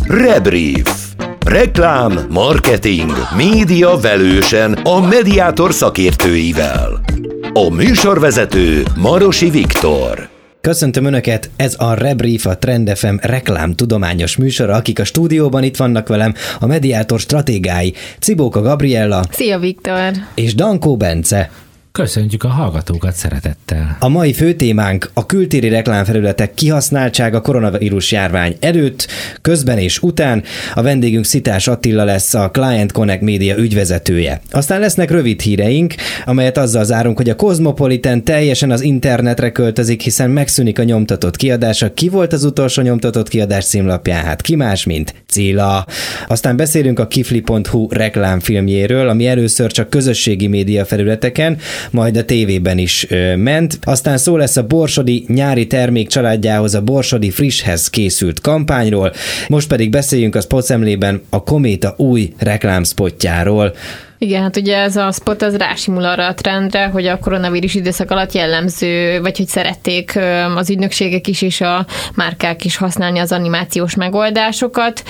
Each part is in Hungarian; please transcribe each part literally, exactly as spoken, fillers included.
Rebrief. Reklám, marketing, média velősen a Mediátor szakértőivel. A műsorvezető Marosi Viktor. Köszöntöm Önöket, ez a Rebrief, a Trend ef em reklámtudományos műsora, akik a stúdióban itt vannak velem, a Mediátor stratégái, Cibóka Gabriella. Szia Viktor! És Dankó Bence. Köszöntjük a hallgatókat szeretettel. A mai főtémánk a kültéri reklámfelületek kihasználtsága koronavírus járvány előtt, közben és után. A vendégünk Szitás Attila lesz, a Client Connect Media ügyvezetője. Aztán lesznek rövid híreink, amelyet azzal zárunk, hogy a Cosmopolitan teljesen az internetre költözik, hiszen megszűnik a nyomtatott kiadása. Ki volt az utolsó nyomtatott kiadás címlapján? Hát ki más, mint Cilla. Aztán beszélünk a kifli pont hu reklámfilmjéről, ami először csak közösségi média felületeken, majd a tévében is ö, ment. Aztán szó lesz a borsodi nyári termék családjához, a borsodi frisshez készült kampányról. Most pedig beszéljünk a spotszemlében a Kométa új reklámspotjáról. Igen, hát ugye ez a spot az rásimul arra a trendre, hogy a koronavírus időszak alatt jellemző, vagy hogy szerették az ügynökségek is és a márkák is használni az animációs megoldásokat.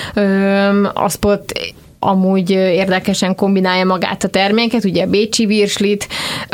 A spot amúgy érdekesen kombinálja magát a terméket, ugye a bécsi virslit,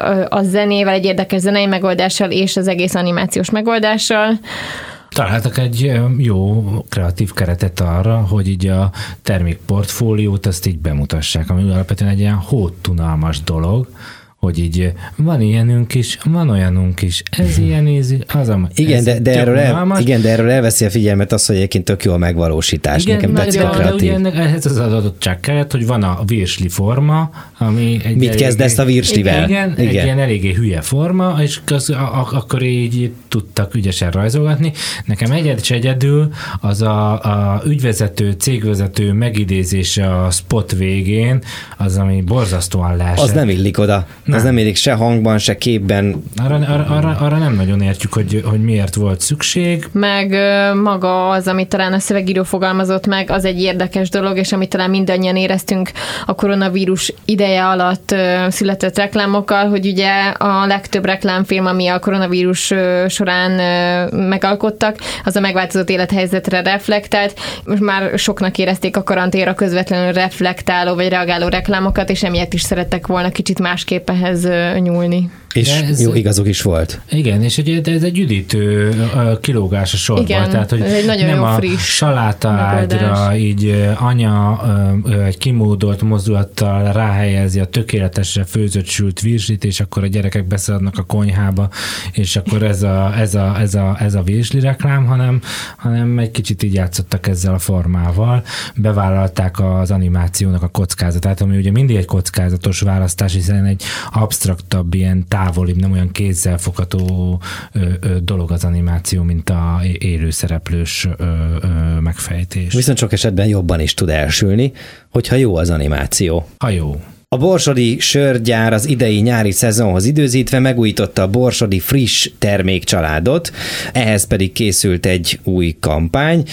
a zenével, egy érdekes zenei megoldással és az egész animációs megoldással. Találtak egy jó kreatív keretet arra, hogy így a termékportfóliót azt így bemutassák, ami alapvetően egy ilyen hótunalmas dolog, hogy így van ilyenünk is, van olyanunk is, ez ilyen ízű, az a... Igen, de, de erről el, igen, de erről elveszi a figyelmet az, hogy egyébként tök jó a megvalósítás. Igen, nekem tetszik a kreatív. De ugye ennek, ehhez az adottság kellett, hogy van a virsli forma, ami... Egy Mit eléggé, kezd ezt a virslivel? Igen, igen, egy ilyen eléggé hülye forma, és az, a, a, akkor így tudtak ügyesen rajzolgatni. Nekem egyed és egyedül az a, a ügyvezető, cégvezető megidézése a spot végén, az, ami borzasztóan leesett. Az nem illik oda. Nem. Az nem illik se hangban, se képben. Arra, arra, arra, arra nem nagyon értjük, hogy, hogy miért volt szükség. Meg maga az, amit talán a szövegíró fogalmazott meg, az egy érdekes dolog, és amit talán mindannyian éreztünk a koronavírus ideje alatt született reklámokkal, hogy ugye a legtöbb reklámfilm, ami a koronavírus során megalkottak, az a megváltozott élethelyzetre reflektált. Most már soknak érezték a karanténra közvetlenül reflektáló vagy reagáló reklámokat, és emiatt is szerettek volna kicsit másképp ehhez nyúlni. És ez, jó, igazuk is volt. Igen, és egy, ez egy üdítő kilógás a sorban. Igen, tehát, hogy ez egy nagyon nem jó a friss salátaágyra így anya egy kimódolt mozdulattal ráhelyezi a tökéletesre főzött sült virslit, és akkor a gyerekek beszaladnak a konyhába, és akkor ez a, ez a, ez a, ez a virsli reklám, hanem, hanem egy kicsit így játszottak ezzel a formával, bevállalták az animációnak a kockázatát, ami ugye mindig egy kockázatos választás, hiszen egy absztraktabb, ilyen távolibb, nem olyan kézzelfogható ö, ö, dolog az animáció, mint a élőszereplős ö, ö, megfejtés. Viszont sok esetben jobban is tud elsülni, hogyha jó az animáció. Ha jó. A borsodi sörgyár az idei nyári szezonhoz időzítve megújította a borsodi friss termékcsaládot, ehhez pedig készült egy új kampány.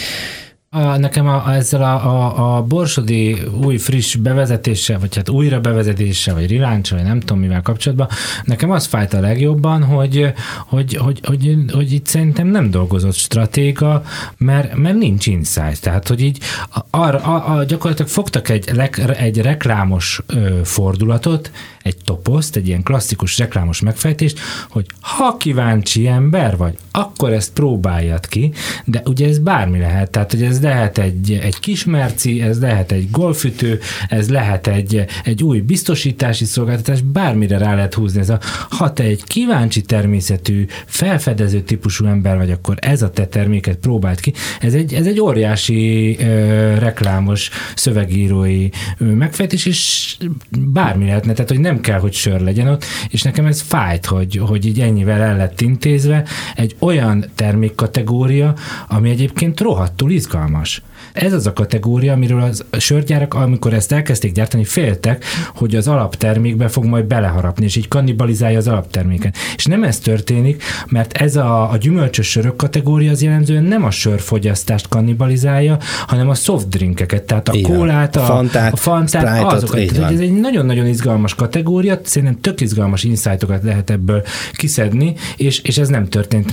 A, nekem a, ezzel a, a, a borsodi új friss bevezetéssel, vagy hát újra bevezetéssel, vagy riláncsal, vagy nem tudom mivel kapcsolatban, nekem az fájt a legjobban, hogy, hogy, hogy, hogy, hogy itt szerintem nem dolgozott stratéga, mert, mert nincs insight. Tehát, hogy így arra, a, a, gyakorlatilag fogtak egy, egy reklámos ö, fordulatot, egy toposzt, egy ilyen klasszikus reklámos megfejtést, hogy ha kíváncsi ember vagy, akkor ezt próbáljad ki, de ugye ez bármi lehet, tehát hogy ez lehet egy, egy kismerci, ez lehet egy golfütő, ez lehet egy, egy új biztosítási szolgáltatás, bármire rá lehet húzni. Ez a, ha te egy kíváncsi természetű, felfedező típusú ember vagy, akkor ez a te terméket próbáld ki. Ez egy, ez egy óriási ö, reklámos, szövegírói ö, megfejtés, és bármi lehetne, tehát hogy nem kell, hogy sör legyen ott, és nekem ez fájt, hogy, hogy így ennyivel el lett intézve egy olyan termékkategória, ami egyébként rohadtul izgalmas. Ez az a kategória, amiről az sörgyárak, amikor ezt elkezdték gyártani, féltek, hogy az alaptermékbe fog majd beleharapni, és így kannibalizálja az alapterméket. És nem ez történik, mert ez a, a gyümölcsös sörök kategória az jellemzően nem a sörfogyasztást kannibalizálja, hanem a softdrinkeket, tehát a kólát, a, a fantát, a fantát azokat. Ez egy nagyon-nagyon izgalmas kategória, szerintem tök izgalmas insightokat lehet ebből kiszedni, és, és ez nem történt meg.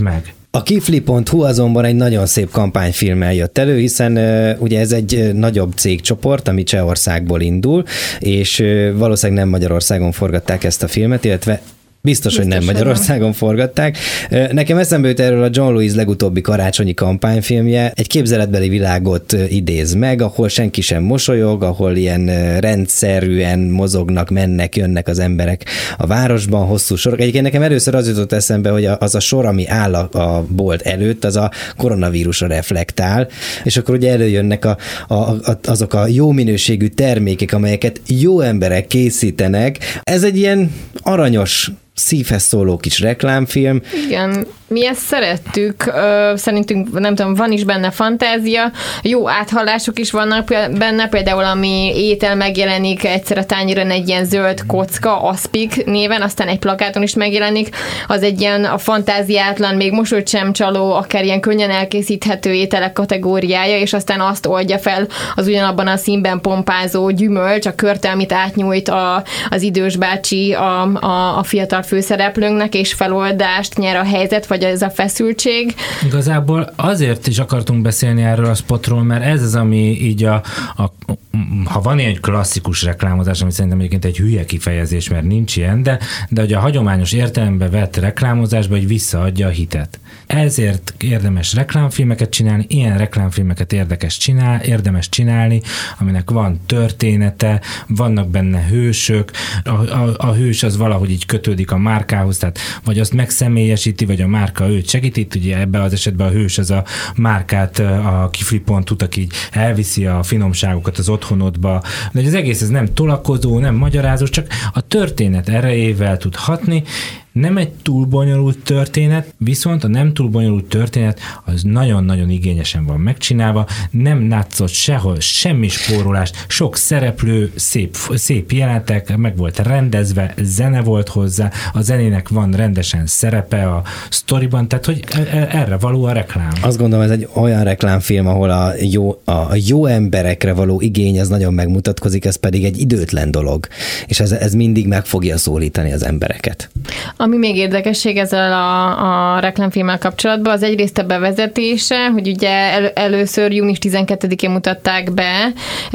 A kifli pont hu azonban egy nagyon szép kampányfilmmel jött elő, hiszen uh, ugye ez egy uh, nagyobb cégcsoport, ami Csehországból indul, és uh, valószínűleg nem Magyarországon forgatták ezt a filmet, illetve Biztos, Biztos, hogy nem Magyarországon nem. forgatták. Nekem eszembe jut erről a John Lewis legutóbbi karácsonyi kampányfilmje. Egy képzeletbeli világot idéz meg, ahol senki sem mosolyog, ahol ilyen rendszerűen mozognak, mennek, jönnek az emberek a városban, hosszú sorok. Egyébként nekem először az jutott eszembe, hogy az a sor, ami áll a bolt előtt, az a koronavírusra reflektál, és akkor ugye előjönnek a, a, a, azok a jó minőségű termékek, amelyeket jó emberek készítenek. Ez egy ilyen aranyos, szívhez szóló kis reklámfilm. Igen, mi ezt szerettük, szerintünk, nem tudom, van is benne fantázia, jó áthallások is vannak benne, például ami étel megjelenik egyszer a tányéron egy ilyen zöld kocka, Aspik néven, aztán egy plakáton is megjelenik, az egy ilyen a fantáziátlan, még mosolyt sem csaló, akár ilyen könnyen elkészíthető ételek kategóriája, és aztán azt oldja fel az ugyanabban a színben pompázó gyümölcs, a körte, amit átnyújt a, az idős bácsi a, a, a fiatal főszereplőnknek, és feloldást nyer a helyzet, vagy ez a feszültség. Igazából azért is akartunk beszélni erről a spotról, mert ez az, ami így a, a ha van ilyen klasszikus reklámozás, ami szerintem egyébként egy hülye kifejezés, mert nincs ilyen, de, de hogy a hagyományos értelembe vett reklámozásba, hogy visszaadja a hitet. Ezért érdemes reklámfilmeket csinálni, ilyen reklámfilmeket érdekes csinál, érdemes csinálni, aminek van története, vannak benne hősök, a, a, a hős az valahogy így kötődik a márkához, tehát vagy azt megszemélyesíti, vagy a márka őt segíti, ugye ebben az esetben a hős az a márkát, a kifli pont hu, aki így elviszi a finomságokat az otthonodba, de az egész ez nem tolakodó, nem magyarázó, csak a történet erejével tud hatni. Nem egy túl bonyolult történet, viszont a nem túl bonyolult történet az nagyon-nagyon igényesen van megcsinálva, nem látszott sehol semmi spórolást, sok szereplő, szép, szép jelenetek, meg volt rendezve, zene volt hozzá, a zenének van rendesen szerepe a sztoriban, tehát hogy erre való a reklám. Azt gondolom, ez egy olyan reklámfilm, ahol a jó, a jó emberekre való igény az nagyon megmutatkozik, ez pedig egy időtlen dolog, és ez, ez mindig meg fogja szólítani az embereket. Ami még érdekesség ezzel a, a reklámfilmmel kapcsolatban, az egyrészt a bevezetése, hogy ugye el, először június tizenkettedikén mutatták be,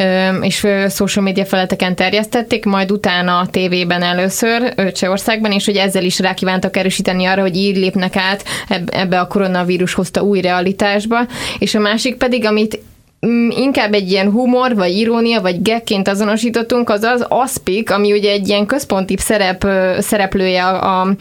és social media felületeken terjesztették, majd utána a tévében először Csehországban, és hogy ezzel is rákívántak erősíteni arra, hogy így lépnek át ebbe a koronavírus hozta új realitásba, és a másik pedig, amit inkább egy ilyen humor, vagy irónia, vagy gagként azonosítottunk, az az Aspik, ami ugye egy ilyen központi szerep, szereplője a,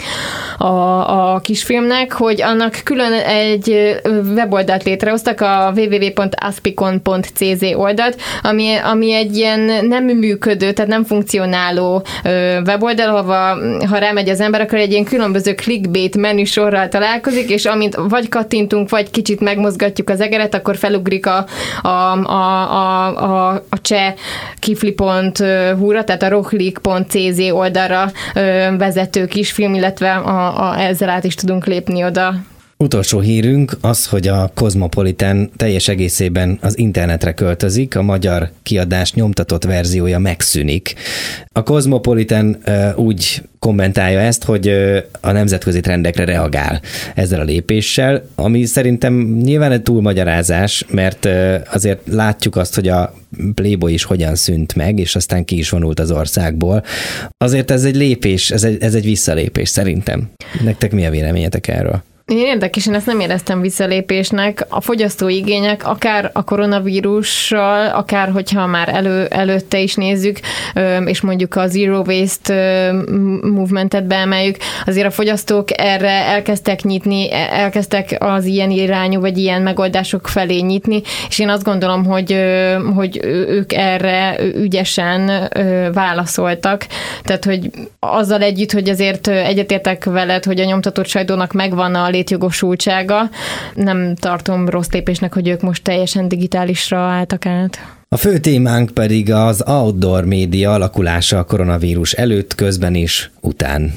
a, a kisfilmnek, hogy annak külön egy weboldalt létrehoztak, a double-u double-u double-u pont aspikon pont cz oldalt, ami, ami egy ilyen nem működő, tehát nem funkcionáló weboldal, ahova ha rámegy az ember, akkor egy ilyen különböző clickbait menüsorral találkozik, és amint vagy kattintunk, vagy kicsit megmozgatjuk az egeret, akkor felugrik a, a A, a, a, a cseh kifli pont hu-ra, tehát a rohlik pont cz oldalra vezető kisfilm, illetve a, a, ezzel át is tudunk lépni oda. Utolsó hírünk az, hogy a Cosmopolitan teljes egészében az internetre költözik, a magyar kiadás nyomtatott verziója megszűnik. A Cosmopolitan uh, úgy kommentálja ezt, hogy uh, a nemzetközi trendekre reagál ezzel a lépéssel, ami szerintem nyilván egy túlmagyarázás, mert uh, azért látjuk azt, hogy a Playboy is hogyan szűnt meg, és aztán ki is vonult az országból. Azért ez egy lépés, ez egy, ez egy visszalépés szerintem. Nektek mi a véleményetek erről? Én érdekes, én ezt nem éreztem visszalépésnek. A fogyasztói igények akár a koronavírussal, akár hogyha már elő, előtte is nézzük, és mondjuk a Zero Waste movementet beemeljük, azért a fogyasztók erre elkezdtek nyitni, elkezdtek az ilyen irányú, vagy ilyen megoldások felé nyitni, és én azt gondolom, hogy, hogy ők erre ügyesen válaszoltak. Tehát, hogy azzal együtt, hogy azért egyetértek veled, hogy a nyomtatott sajtónak megvan a létjogosultsága. Nem tartom rossz lépésnek, hogy ők most teljesen digitálisra álltak át. A fő témánk pedig az outdoor média alakulása a koronavírus előtt, közben és után.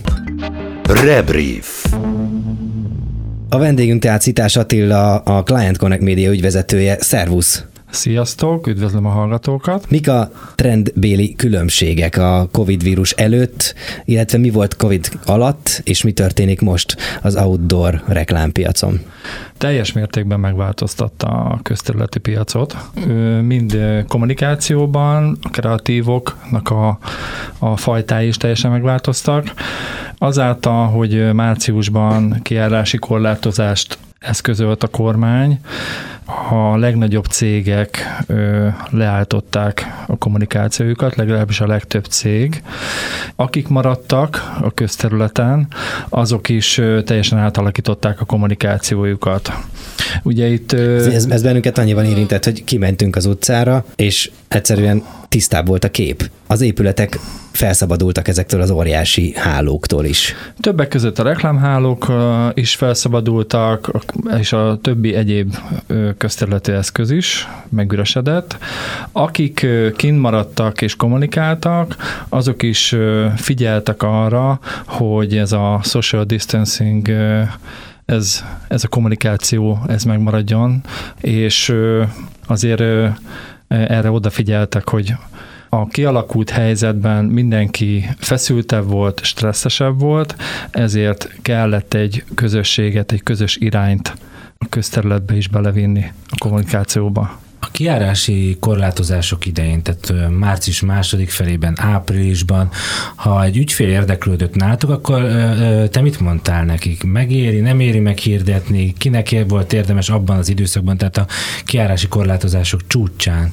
Rebrief. A vendégünk tehát Szitás Attila, a Client Connect média ügyvezetője. Szervusz! Sziasztok, üdvözlöm a hallgatókat! Mik a trendbéli különbségek a Covid vírus előtt, illetve mi volt Covid alatt, és mi történik most az outdoor reklámpiacon? Teljes mértékben megváltoztatta a közterületi piacot. Mind kommunikációban, a kreatívoknak a, a fajtái is teljesen megváltoztak. Azáltal, hogy márciusban kijárási korlátozást eszközölt a kormány, a legnagyobb cégek ö, leálltották a kommunikációjukat, legalábbis a legtöbb cég. Akik maradtak a közterületen, azok is ö, teljesen átalakították a kommunikációjukat. Ugye itt... Ö... Ez, ez bennünket annyiban érintett, hogy kimentünk az utcára, és egyszerűen tisztább volt a kép. Az épületek felszabadultak ezektől az óriási hálóktól is. Többek között a reklámhálók is felszabadultak, és a többi egyéb közterületi eszköz is megüresedett. Akik kint maradtak és kommunikáltak, azok is figyeltek arra, hogy ez a social distancing, ez, ez a kommunikáció, ez megmaradjon, és azért erre odafigyeltek, hogy a kialakult helyzetben mindenki feszültebb volt, stresszesebb volt, ezért kellett egy közösséget, egy közös irányt a közterületbe is belevinni a kommunikációba. A kijárási korlátozások idején, tehát március második felében, áprilisban, ha egy ügyfél érdeklődött nálatok, akkor te mit mondtál nekik? Megéri, nem éri meghirdetni? Kinek volt érdemes abban az időszakban, tehát a kijárási korlátozások csúcsán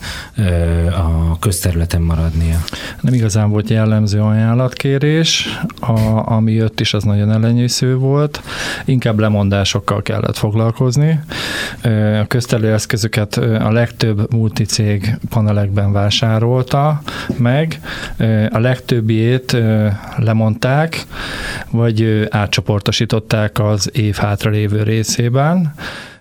a közterületen maradnia? Nem igazán volt jellemző ajánlatkérés, a, ami jött is, az nagyon ellenyésző volt. Inkább lemondásokkal kellett foglalkozni. A közterületi eszközöket a legtöbb több multicég panelekben vásárolta meg, a legtöbbiét lemondták, vagy átcsoportosították az év hátralévő részében.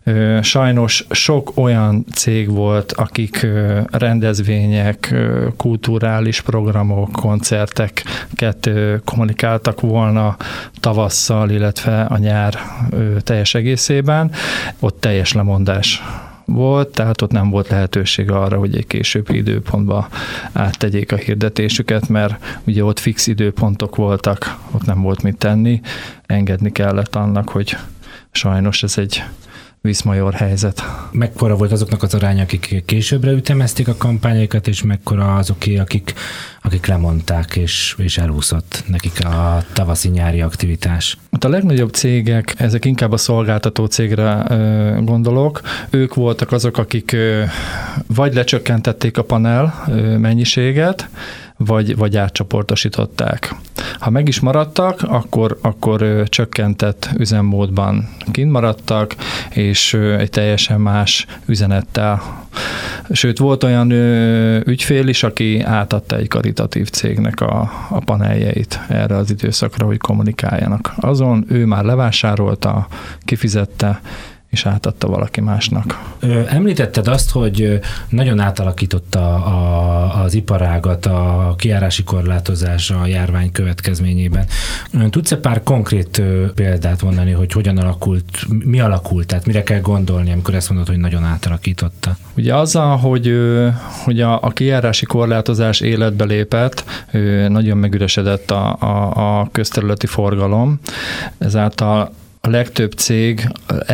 Sajnos sok olyan cég volt, akik rendezvények, kulturális programok, koncerteket kommunikáltak volna tavasszal, illetve a nyár teljes egészében. Ott teljes lemondás volt, tehát ott nem volt lehetőség arra, hogy egy későbbi időpontba áttegyék a hirdetésüket, mert ugye ott fix időpontok voltak, ott nem volt mit tenni, engedni kellett annak, hogy sajnos ez egy viszmajor helyzet. Mekkora volt azoknak az aránya, akik későbbre ütemezték a kampányaikat, és mekkora azoké, akik, akik lemondták, és, és elúszott nekik a tavaszi-nyári aktivitás? Hát a legnagyobb cégek, ezek inkább a szolgáltató cégre ö, gondolok, ők voltak azok, akik ö, vagy lecsökkentették a panel ö, mennyiséget, vagy, vagy átcsoportosították. Ha meg is maradtak, akkor, akkor ö, csökkentett üzemmódban kint maradtak, és ö, egy teljesen más üzenettel. Sőt, volt olyan ö, ügyfél is, aki átadta egy karitatív cégnek a, a paneljeit erre az időszakra, hogy kommunikáljanak. Azon ő már levásárolta, kifizette, és átadta valaki másnak. Említetted azt, hogy nagyon átalakította a, az iparágat a kijárási korlátozás a járvány következményében. Tudsz-e pár konkrét példát mondani, hogy hogyan alakult, mi alakult, tehát mire kell gondolni, amikor ezt mondod, hogy nagyon átalakította? Ugye azzal, hogy, hogy a, a kijárási korlátozás életbe lépett, nagyon megüresedett a, a, a közterületi forgalom, ezáltal a legtöbb cég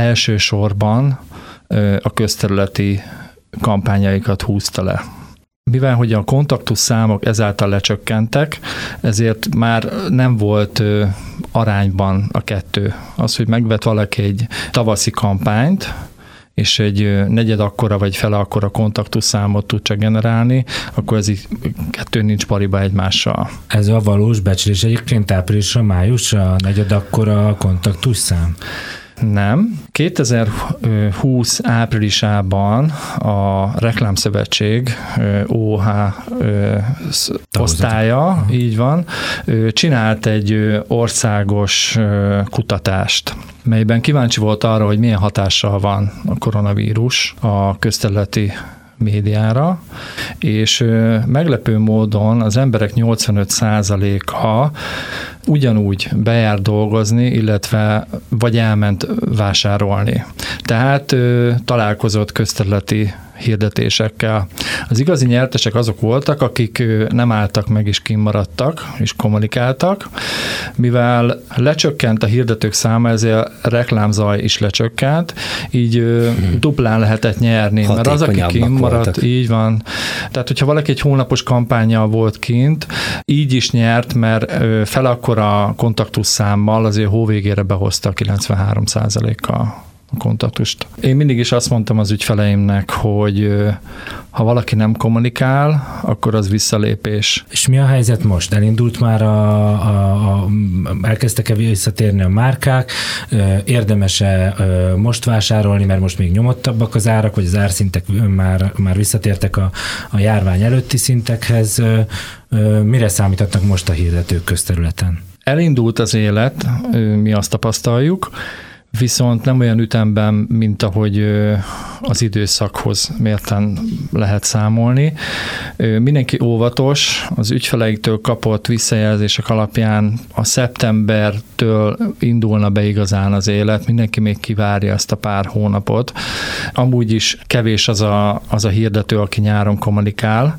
elsősorban a közterületi kampányaikat húzta le. Mivel hogy a kontaktus számok ezáltal lecsökkentek, ezért már nem volt arányban a kettő. Az, hogy megvett valaki egy tavaszi kampányt, és egy negyed akkora vagy fele akkora kontaktusszámot tud csak generálni, akkor ez így kettő nincs pariba egymással. Ez a valós becslés egyébként áprilisra, májusra negyed akkora kontaktusszám? Nem. kétezer-húsz áprilisában a Reklámszövetség o há osztálya, így van, csinált egy országos kutatást, melyben kíváncsi volt arra, hogy milyen hatással van a koronavírus a közterületi médiára, és meglepő módon az emberek nyolcvanöt százaléka ugyanúgy bejár dolgozni, illetve vagy elment vásárolni. Tehát találkozott közterületi hirdetésekkel. Az igazi nyertesek azok voltak, akik nem álltak meg és kimaradtak, és kommunikáltak. Mivel lecsökkent a hirdetők száma, ezért a reklámzaj is lecsökkent, így hmm. duplán lehetett nyerni, mert az, aki kimaradt, így van. Tehát, hogyha valaki egy hónapos kampánnyal volt kint, így is nyert, mert fel akkora kontaktusszámmal azért hóvégére behozta a kilencvenhárom százalékkal a kontaktust. Én mindig is azt mondtam az ügyfeleimnek, hogy ha valaki nem kommunikál, akkor az visszalépés. És mi a helyzet most? Elindult már a, a, a elkezdtek-e visszatérni a márkák? Érdemes-e most vásárolni, mert most még nyomottabbak az árak, vagy az árszintek már, már visszatértek a, a járvány előtti szintekhez? Mire számíthatnak most a hirdetők közterületen? Elindult az élet, mi azt tapasztaljuk, viszont nem olyan ütemben, mint ahogy az időszakhoz mérten lehet számolni. Mindenki óvatos, az ügyfeleiktől kapott visszajelzések alapján a szeptembertől indulna be igazán az élet, mindenki még kivárja ezt a pár hónapot. Amúgy is kevés az a, az a hirdető, aki nyáron kommunikál,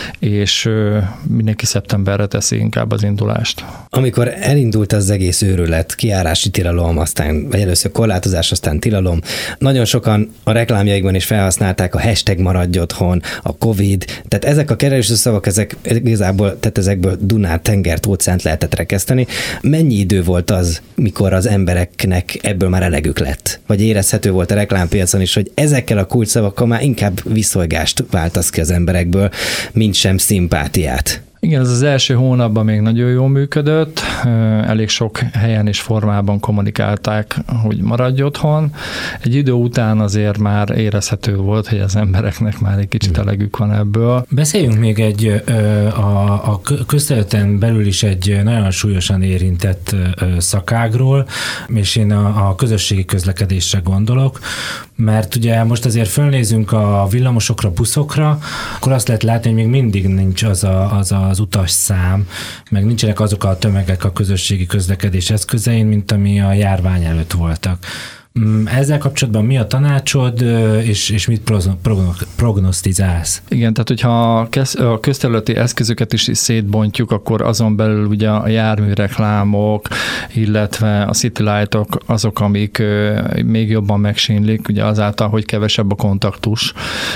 és mindenki szeptemberre teszi inkább az indulást. Amikor elindult az egész őrület, kijárási tilalom, aztán vagy először korlátozás, aztán tilalom, nagyon sokan a reklámjaikban is felhasználták a hashtag maradj otthon, a Covid, tehát ezek a kereső szavak, ezek igazából, tehát ezekből Dunát, tengert, óceánt lehetett rekeszteni. Mennyi idő volt az, mikor az embereknek ebből már elegük lett? Vagy érezhető volt a reklámpiacon is, hogy ezekkel a kulcsszavakkal már inkább viszolgást váltasz ki az emberekből, mint sem szimpátiát? Igen, ez az első hónapban még nagyon jól működött, elég sok helyen és formában kommunikálták, hogy maradj otthon. Egy idő után azért már érezhető volt, hogy az embereknek már egy kicsit elegük van ebből. Beszéljünk még egy a, a közterületen belül is egy nagyon súlyosan érintett szakágról, és én a, a közösségi közlekedésre gondolok, mert ugye most azért fölnézünk a villamosokra, buszokra, akkor azt lehet látni, hogy még mindig nincs az a, az, az utasszám, meg nincsenek azok a tömegek a közösségi közlekedés eszközein, mint ami a járvány előtt voltak. Ezzel kapcsolatban mi a tanácsod, és, és mit prognosztizálsz? Igen, tehát hogyha a közterületi eszközöket is szétbontjuk, akkor azon belül ugye a járműreklámok, illetve a City Light-ok azok, amik még jobban megsínlik, ugye azáltal, hogy kevesebb a kontaktus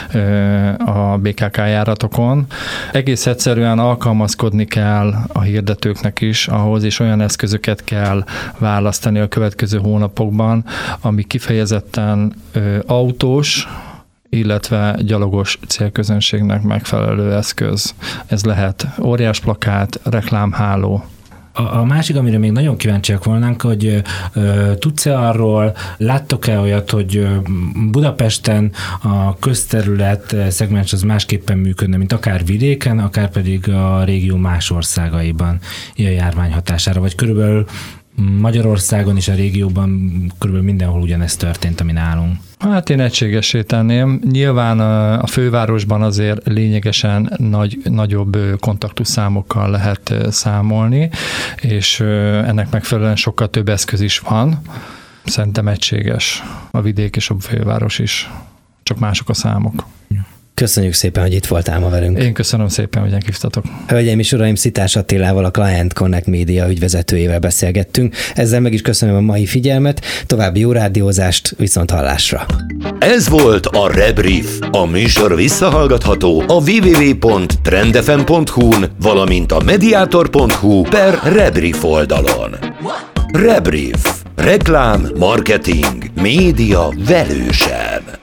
a bé ká ká járatokon. Egész egyszerűen alkalmazkodni kell a hirdetőknek is ahhoz, és olyan eszközöket kell választani a következő hónapokban, ami kifejezetten ö, autós, illetve gyalogos célközönségnek megfelelő eszköz. Ez lehet óriás plakát, reklámháló. A, a másik, amire még nagyon kíváncsiak volnánk, hogy ö, tudsz-e arról, láttok-e olyat, hogy Budapesten a közterület szegmens az másképpen működne, mint akár vidéken, akár pedig a régió más országaiban ilyen járvány hatására, vagy körülbelül Magyarországon és a régióban körülbelül mindenhol ugyanezt történt, ami nálunk. Hát én egységessé tenném. Nyilván a fővárosban azért lényegesen nagy, nagyobb kontaktusszámokkal lehet számolni, és ennek megfelelően sokkal több eszköz is van. Szerintem egységes a vidék és a főváros is. Csak mások a számok. Köszönjük szépen, hogy itt voltál ma velünk. Én köszönöm szépen, hogy elhívtatok. Hölgyeim és uraim, Szitás Attilával, a Client Connect Média ügyvezetőjével beszélgettünk. Ezzel meg is köszönöm a mai figyelmet, további jó rádiózást, viszont hallásra. Ez volt a Rebrief. A műsor visszahallgatható a double-u double-u double-u pont trendfm pont hu-n, valamint a mediator pont hu per Rebrief oldalon. Rebrief. Reklám, marketing, média velősen.